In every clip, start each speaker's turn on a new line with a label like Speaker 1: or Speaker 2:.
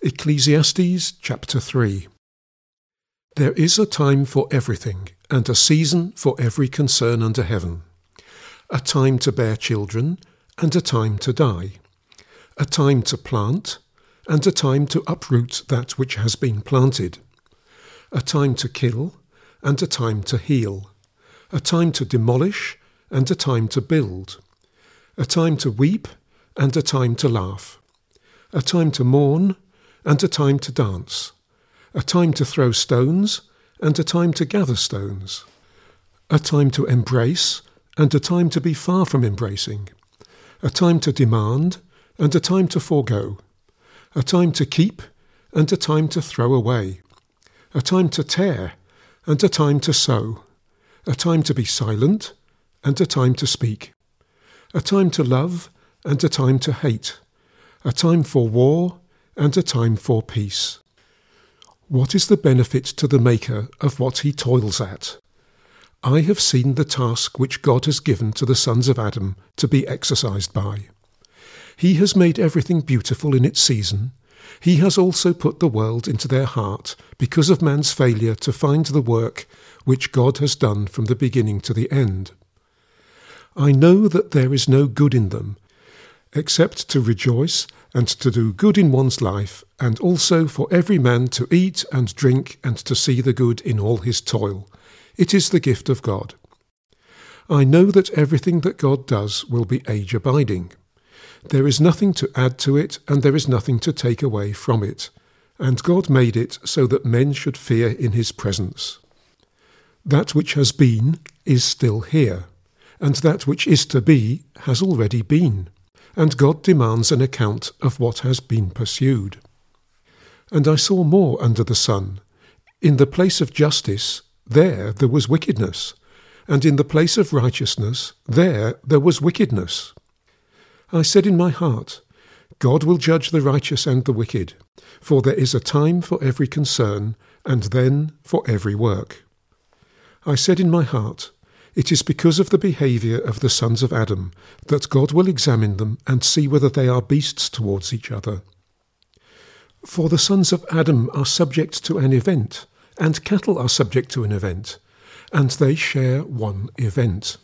Speaker 1: Ecclesiastes chapter 3. There is a time for everything, and a season for every concern under heaven. A time to bear children, and a time to die. A time to plant, and a time to uproot that which has been planted. A time to kill, and a time to heal. A time to demolish, and a time to build. A time to weep, and a time to laugh. A time to mourn, and a time to dance. A time to throw stones, and a time to gather stones. A time to embrace, and a time to be far from embracing. A time to demand, and a time to forego. A time to keep, and a time to throw away. A time to tear, and a time to sow. A time to be silent, and a time to speak. A time to love, and a time to hate. A time for war, and a time for peace. What is the benefit to the maker of what he toils at? I have seen the task which God has given to the sons of Adam to be exercised by. He has made everything beautiful in its season. He has also put the world into their heart because of man's failure to find the work which God has done from the beginning to the end. I know that there is no good in them, except to rejoice and to do good in one's life, and also for every man to eat and drink and to see the good in all his toil. It is the gift of God. I know that everything that God does will be age-abiding. There is nothing to add to it, and there is nothing to take away from it. And God made it so that men should fear in his presence. That which has been is still here, and that which is to be has already been. And God demands an account of what has been pursued. And I saw more under the sun. In the place of justice, there was wickedness, and in the place of righteousness, there was wickedness. I said in my heart, God will judge the righteous and the wicked, for there is a time for every concern, and then for every work. I said in my heart, it is because of the behaviour of the sons of Adam that God will examine them and see whether they are beasts towards each other. For the sons of Adam are subject to an event, and cattle are subject to an event, and they share one event.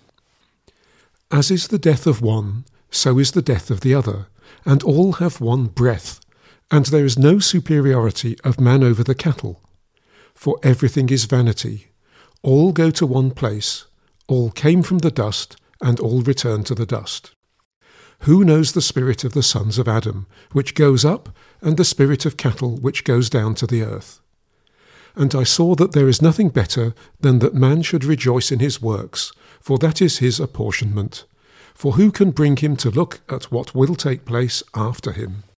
Speaker 1: As is the death of one, so is the death of the other, and all have one breath, and there is no superiority of man over the cattle. For everything is vanity. All go to one place. All came from the dust, and all return to the dust. Who knows the spirit of the sons of Adam, which goes up, and the spirit of cattle, which goes down to the earth? And I saw that there is nothing better than that man should rejoice in his works, for that is his apportionment. For who can bring him to look at what will take place after him?